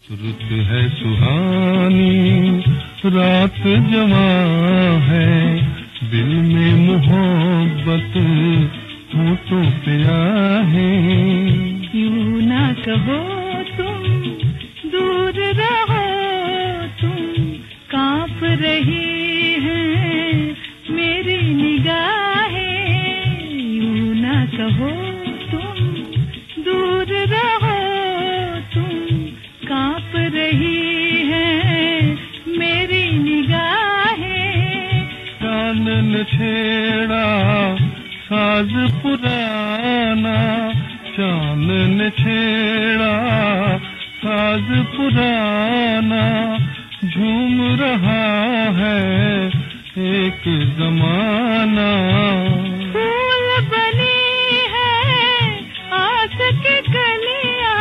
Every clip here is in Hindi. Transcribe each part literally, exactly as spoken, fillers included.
रुत है सुहानी, रात जवां है, दिल में मोहब्बत होठों पे आहे। यूं ना कहो तुम, दूर रहो तुम, कांप रही हैं मेरी निगाहें। यूं ना कहो तुम, दूर रहो तुम, कांप रही है मेरी निगाहें। चांदन छेड़ा साज पुराना, चांदन छेड़ा साज पुराना, झूम रहा है एक जमाना। फूल बनी है आस की कलियां,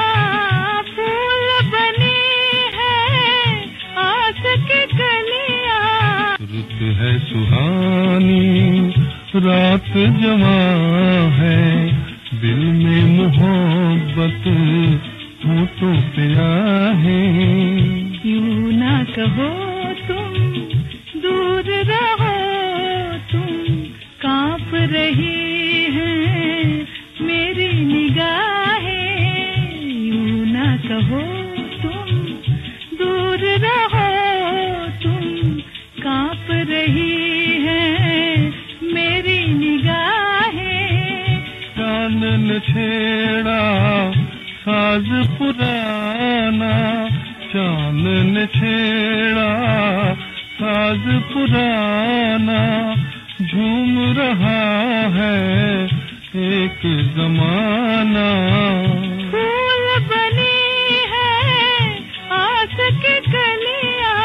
फूल बनी है आस की कलियां। रुत है सुहानी, रात जवां है, दिल में मोहब्बत होठों पे आहे। यूं ना कहो तुम, दूर रहो तुम, कांप रही हैं मेरी निगाहें। यूं ना कहो तुम, दूर रहो तुम, कांप रही हैं मेरी निगाहें। चांदन छेड़ा साज पुराना, चांदन छेड़ा साज पुराना, झूम रहा है एक जमाना। फूल बनी है आस की कलियां,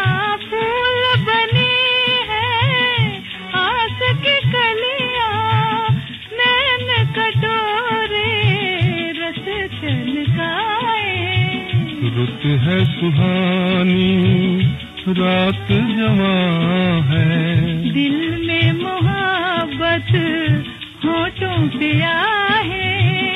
फूल बनी है आस की कलियां। नैन कटोरे रस छलकाए। रुत है सुहानी, रात जवां है, दिल में मोहब्बत होठों पे आहे।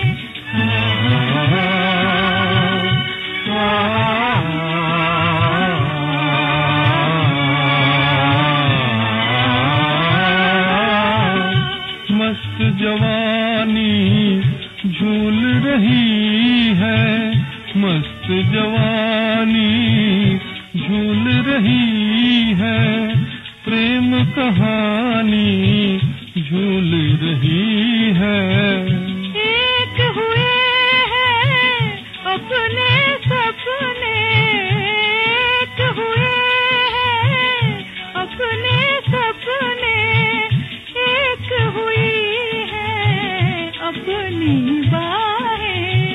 मस्त जवानी झूल रही है, मस्त जवानी झूल रही है, प्रेम कहानी झूल रही है। एक हुए हैं अपने सपने, एक हुए हैं अपने सपने, एक हुई है अपनी बाहें।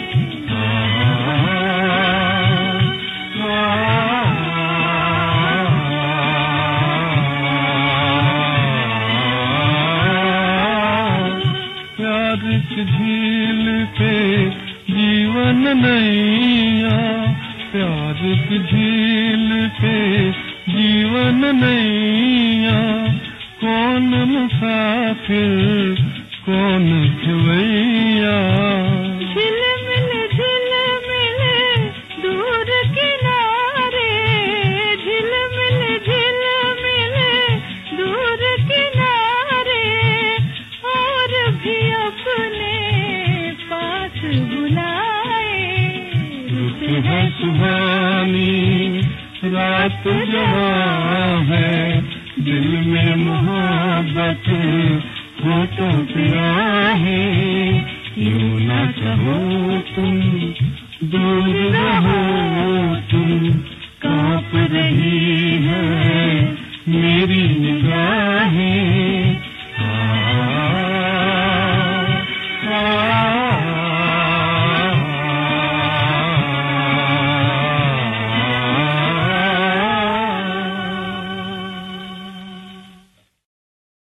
झील पे जीवन नैया, प्यार की झील पे जीवन नैया, कौन मुसाफिर कौन खवैया। झिलमिल झिलमिल दूर किनारे, झिलमिल झिलमिल दूर किनारे, और भी अपने पास बुलाए। रुत है सुहानी, रात जवां है, दिल में मोहब्बत होठों पे आहे। यूं ना कहो तुम, दूर रहो तुम, कांप रही